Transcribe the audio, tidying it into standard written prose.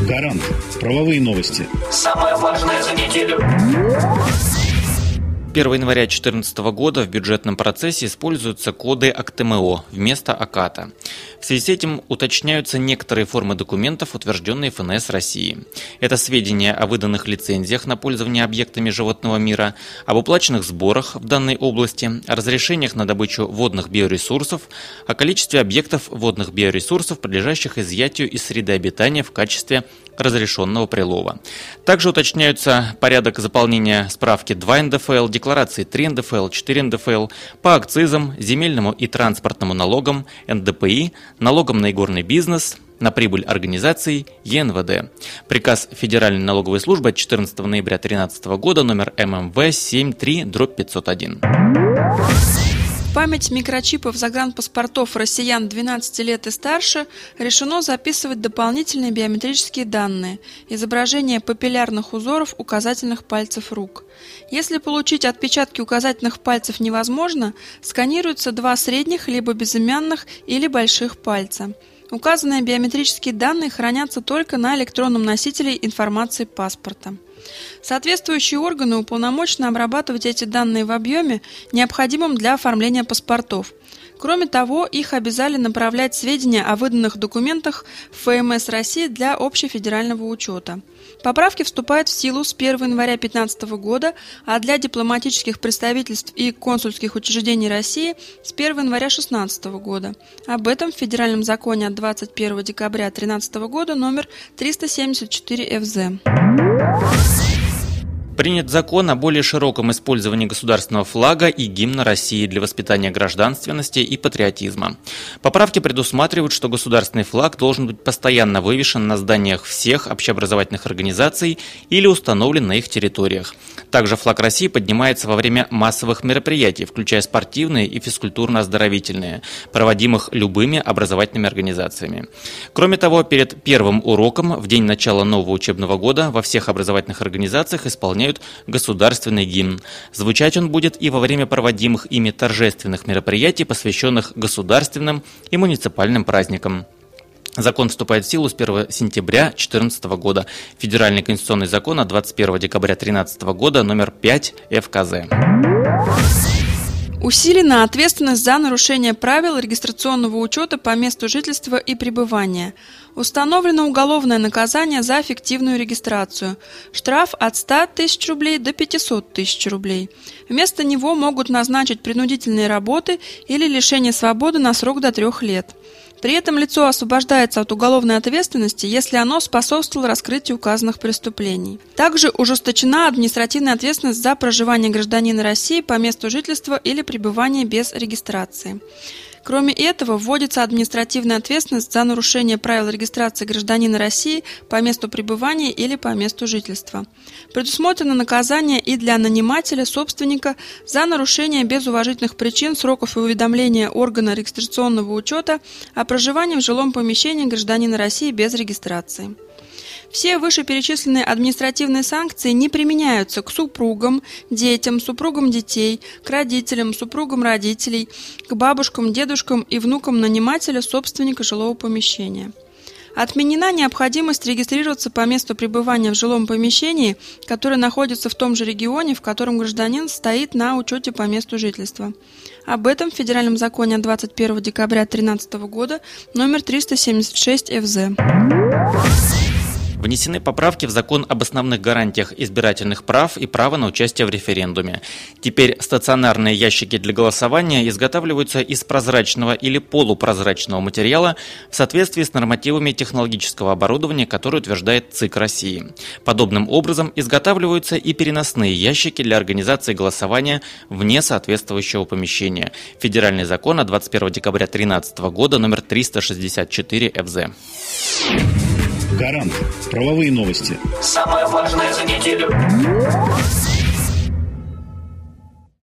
Гарант. Правовые новости. Самое важное за неделю. 1 января 2014 года в бюджетном процессе используются коды АКТМО вместо АКАТа. В связи с этим уточняются некоторые формы документов, утвержденные ФНС России. Это сведения о выданных лицензиях на пользование объектами животного мира, об уплаченных сборах в данной области, о разрешениях на добычу водных биоресурсов, о количестве объектов водных биоресурсов, подлежащих изъятию из среды обитания в качестве разрешенного прилова. Также уточняются порядок заполнения справки 2 НДФЛ, декларации 3 НДФЛ, 4 НДФЛ по акцизам, земельному и транспортному налогам, НДПИ, налогам на игорный бизнес, на прибыль организаций, ЕНВД. Приказ Федеральной налоговой службы от 14 ноября 2013 года номер ММВ 73/501. Память микрочипов загранпаспортов россиян 12 лет и старше решено записывать дополнительные биометрические данные – изображение папиллярных узоров указательных пальцев рук. Если получить отпечатки указательных пальцев невозможно, сканируются 2 средних либо безымянных или больших пальца. Указанные биометрические данные хранятся только на электронном носителе информации паспорта. Соответствующие органы уполномочены обрабатывать эти данные в объеме, необходимом для оформления паспортов. Кроме того, их обязали направлять сведения о выданных документах в ФМС России для общефедерального учета. Поправки вступают в силу с 1 января 2015 года, а для дипломатических представительств и консульских учреждений России с 1 января 2016 года. Об этом в Федеральном законе от 21 декабря 2013 года номер 374 ФЗ. Принят закон о более широком использовании государственного флага и гимна России для воспитания гражданственности и патриотизма. Поправки предусматривают, что государственный флаг должен быть постоянно вывешен на зданиях всех общеобразовательных организаций или установлен на их территориях. Также флаг России поднимается во время массовых мероприятий, включая спортивные и физкультурно-оздоровительные, проводимых любыми образовательными организациями. Кроме того, перед первым уроком в день начала нового учебного года во всех образовательных организациях исполняют государственный гимн. Звучать он будет и во время проводимых ими торжественных мероприятий, посвященных государственным и муниципальным праздникам. Закон вступает в силу с 1 сентября 2014 года. Федеральный конституционный закон от 21 декабря 2013 года номер 5 ФКЗ. Усилена ответственность за нарушение правил регистрационного учета по месту жительства и пребывания. Установлено уголовное наказание за фиктивную регистрацию. Штраф от 100 тысяч рублей до 500 тысяч рублей. Вместо него могут назначить принудительные работы или лишение свободы на срок до 3 лет. При этом лицо освобождается от уголовной ответственности, если оно способствовало раскрытию указанных преступлений. Также ужесточена административная ответственность за проживание гражданина России по месту жительства или пребывание без регистрации. Кроме этого, вводится административная ответственность за нарушение правил регистрации гражданина России по месту пребывания или по месту жительства. Предусмотрено наказание и для нанимателя, собственника за нарушение без уважительных причин сроков и уведомления органа регистрационного учета о проживании в жилом помещении гражданина России без регистрации. Все вышеперечисленные административные санкции не применяются к супругам, детям, супругам детей, к родителям, супругам родителей, к бабушкам, дедушкам и внукам нанимателя, собственника жилого помещения. Отменена необходимость регистрироваться по месту пребывания в жилом помещении, которое находится в том же регионе, в котором гражданин стоит на учете по месту жительства. Об этом в Федеральном законе от 21 декабря 2013 года номер 376 ФЗ. Внесены поправки в закон об основных гарантиях избирательных прав и права на участие в референдуме. Теперь стационарные ящики для голосования изготавливаются из прозрачного или полупрозрачного материала в соответствии с нормативами технологического оборудования, которые утверждает ЦИК России. Подобным образом изготавливаются и переносные ящики для организации голосования вне соответствующего помещения. Федеральный закон от 21 декабря 2013 года номер 364 ФЗ. Гарант. Правовые новости. Самое важное за неделю.